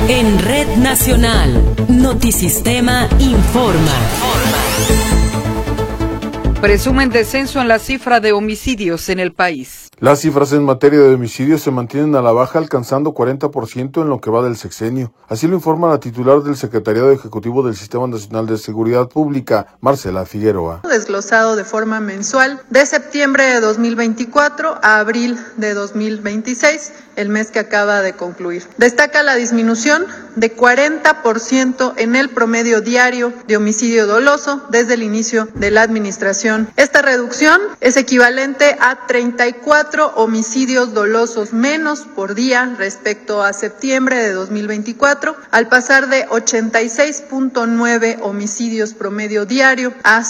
En Red Nacional, Notisistema informa. Presumen descenso en la cifra de homicidios en el país. Las cifras en materia de homicidios se mantienen a la baja, alcanzando 40% en lo que va del sexenio. Así lo informa la titular del Secretariado Ejecutivo del Sistema Nacional de Seguridad Pública, Marcela Figueroa. Desglosado de forma mensual de septiembre de 2024 a abril de 2026, el mes que acaba de concluir. Destaca la disminución de 40% en el promedio diario de homicidio doloso desde el inicio de la administración. Esta reducción es equivalente a 34 homicidios dolosos menos por día respecto a septiembre de 2024, al pasar de 86.9 homicidios promedio diario a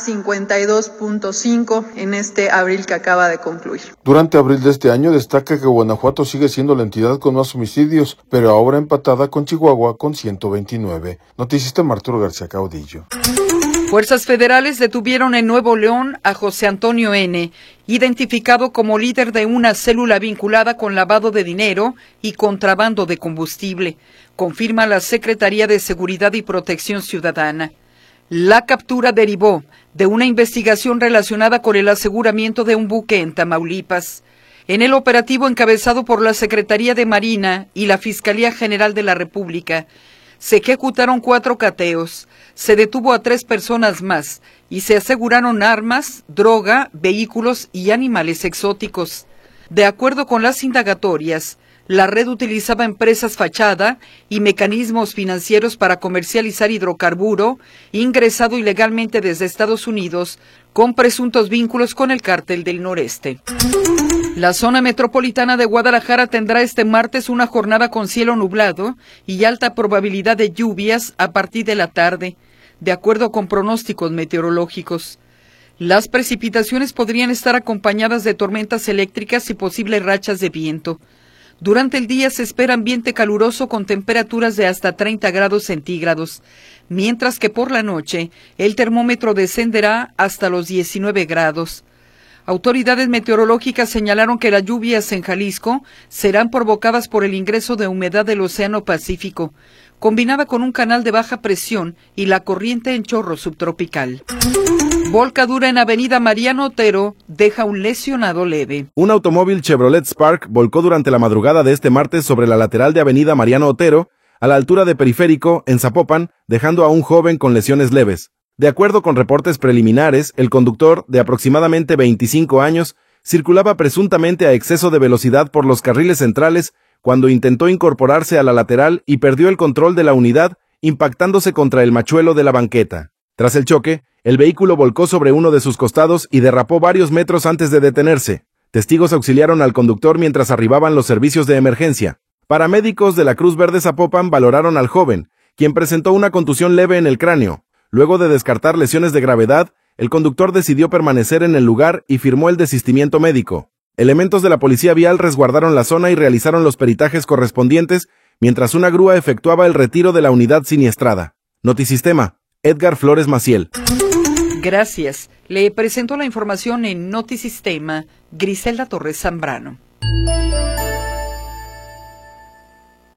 52.5 en este abril que acaba de concluir. Durante abril de este año destaca que Guanajuato sigue siendo la entidad con más homicidios, pero ahora empatada con Chihuahua con 129. Notisistema Arturo García Caudillo. Fuerzas federales detuvieron en Nuevo León a José Antonio N., identificado como líder de una célula vinculada con lavado de dinero y contrabando de combustible, confirma la Secretaría de Seguridad y Protección Ciudadana. La captura derivó de una investigación relacionada con el aseguramiento de un buque en Tamaulipas. En el operativo encabezado por la Secretaría de Marina y la Fiscalía General de la República, se ejecutaron 4 cateos, se detuvo a 3 personas más y se aseguraron armas, droga, vehículos y animales exóticos. De acuerdo con las indagatorias, la red utilizaba empresas fachada y mecanismos financieros para comercializar hidrocarburo ingresado ilegalmente desde Estados Unidos con presuntos vínculos con el Cártel del Noreste. La zona metropolitana de Guadalajara tendrá este martes una jornada con cielo nublado y alta probabilidad de lluvias a partir de la tarde, de acuerdo con pronósticos meteorológicos. Las precipitaciones podrían estar acompañadas de tormentas eléctricas y posibles rachas de viento. Durante el día se espera ambiente caluroso con temperaturas de hasta 30 grados centígrados, mientras que por la noche el termómetro descenderá hasta los 19 grados. Autoridades meteorológicas señalaron que las lluvias en Jalisco serán provocadas por el ingreso de humedad del Océano Pacífico, combinada con un canal de baja presión y la corriente en chorro subtropical. Volcadura en Avenida Mariano Otero deja un lesionado leve. Un automóvil Chevrolet Spark volcó durante la madrugada de este martes sobre la lateral de Avenida Mariano Otero, a la altura de Periférico, en Zapopan, dejando a un joven con lesiones leves. De acuerdo con reportes preliminares, el conductor, de aproximadamente 25 años, circulaba presuntamente a exceso de velocidad por los carriles centrales cuando intentó incorporarse a la lateral y perdió el control de la unidad, impactándose contra el machuelo de la banqueta. Tras el choque, el vehículo volcó sobre uno de sus costados y derrapó varios metros antes de detenerse. Testigos auxiliaron al conductor mientras arribaban los servicios de emergencia. Paramédicos de la Cruz Verde Zapopan valoraron al joven, quien presentó una contusión leve en el cráneo. Luego de descartar lesiones de gravedad, el conductor decidió permanecer en el lugar y firmó el desistimiento médico. Elementos de la policía vial resguardaron la zona y realizaron los peritajes correspondientes, mientras una grúa efectuaba el retiro de la unidad siniestrada. Notisistema, Edgar Flores Maciel. Gracias. Le presento la información en Notisistema, Griselda Torres Zambrano.